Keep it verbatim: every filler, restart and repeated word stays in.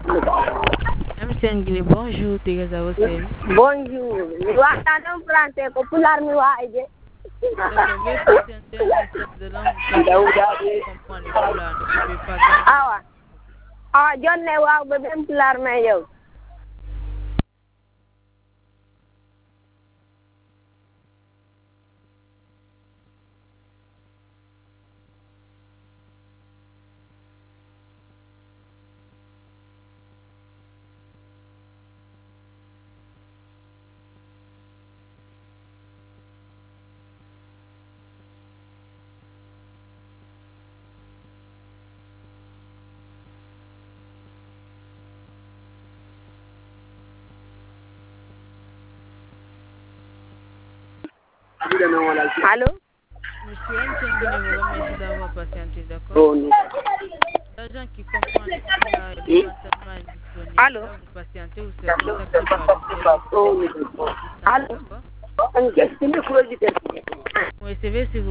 M C N Guinée, bonjour, Teresa au service. Bonjour. Nous attendons français popular nous a aidé. D'accord, veuillez patienter un instant de langue parce que comprendre le pulaar, ne pouvez pas garder. Awa. Awa, John ne waaw ba dem pulaar may yow. Allô? Monsieur M C N Guinée vous remercie d'avoir patienté, d'accord? Oh, non. L'agent qui comprend le pulaar est présentement indisponible. Allô? Vous patientez ou serez contacté par le service. Oh, non. Allô? D'accord? Vous recevez, s'il vous